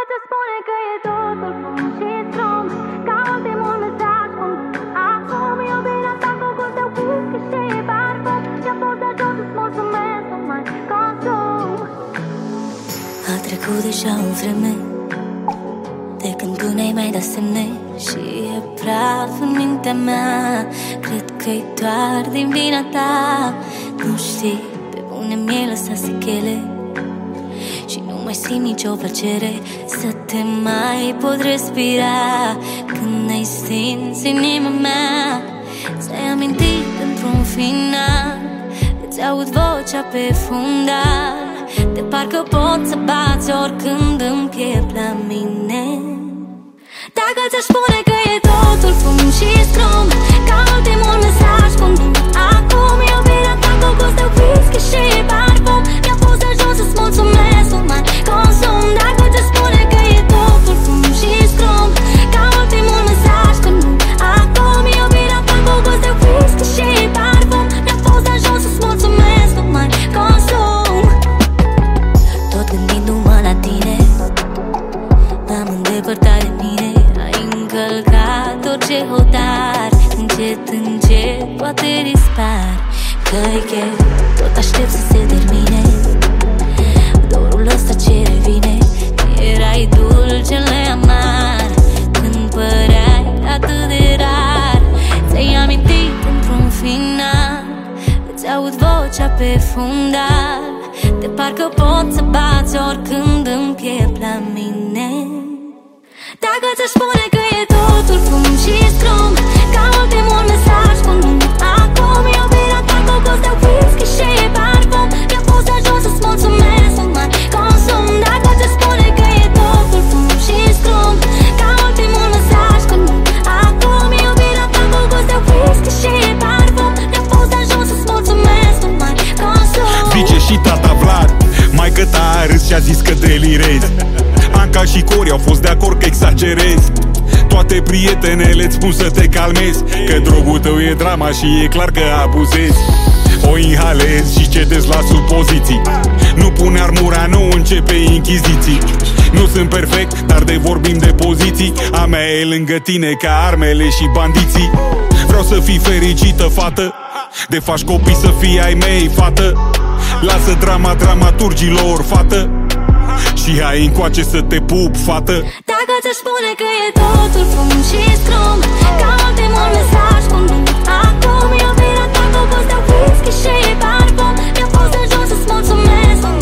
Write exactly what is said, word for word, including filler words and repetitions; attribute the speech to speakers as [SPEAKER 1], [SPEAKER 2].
[SPEAKER 1] ți spune că e totul fum și strum, ca ultimul mesaj cum acum iubirea ta cu gust de whisky și parfum. Mi-a fost de ajuns să-ți mulțumesc, nu mai consum.
[SPEAKER 2] A trecut deja o vreme de când tu ne-ai mai dat semne și e praf în mintea mea. Cred că-i doar din vina ta. Nu știi, pe bune mi-ai lăsat sechele și nu mai simt nicio plăcere să te mai pot respira. Când ai stins inima mea, ți-ai amintit într-un final, îți aud vocea pe fundal, de parcă pot să bați oricând îmi piept la mine. Dacă ți-aș spune că e totul fum și scrum, ca ultimul mesaj cum acum iubirea ta cu gust de whisky și parfum. Mi-a fost de ajuns să-ți mulțumesc, nu mai consum. Dacă ți-aș spune că e totul fum și scrum, ca ultimul mesaj cum acum iubirea ta cu gust de whisky și parfum. Mi-a fost de ajuns să-ți mulțumesc, nu mai consum. Tot gândindu-mă la tine, m-am îndepărtat de mine. Ai încălcat orice hotar, încet, încet poate dispar. Că-i chef, tot aștept să se termine dorul ăsta ce revine. Erai dulcele amar când păreai atât de rar. Ți-ai amintit într-un final, îți aud vocea pe fundal, de parcă pot să bați oricând îmi piept la mine. Dacă ți-aș spune că e totul fum și scrum, ca ultimul mesaj cum acum iubirea ta cu gust de whisky și parfum. Mi-a fost de ajuns să-ți mulțumesc, nu mai consum. Dacă ți-aș spune că e totul fum și scrum, ca ultimul mesaj cum acum iubirea ta cu gust de whisky și parfum. Mi-a fost de ajuns să-ți mulțumesc, nu mai consum.
[SPEAKER 3] Zice și tata Vlad, maică ta a râs și a zis că delirezi. Anca și Cori au fost de acord că exagerezi. Toate prietenele-ți spun să te calmezi, că drogul tău e drama și e clar că abuzezi. O inhalezi și cedezi la supoziții, nu pune armura, nu începe inchiziții. Nu sunt perfect, dar de vorbim de poziții. A mea e lângă tine ca armele și bandiții. Vreau să fii fericită, fată, de faci copii să fii ai mei, fată. Lasă drama dramaturgilor, fată, și hai încoace să te pup, fată.
[SPEAKER 1] Dacă ți-aș spune că e totul fum și scrum, ca ultimul mesaj cum acum iubirea ta cu gust de whisky și parfum. Mi-a fost de ajuns să-ți mulțumesc,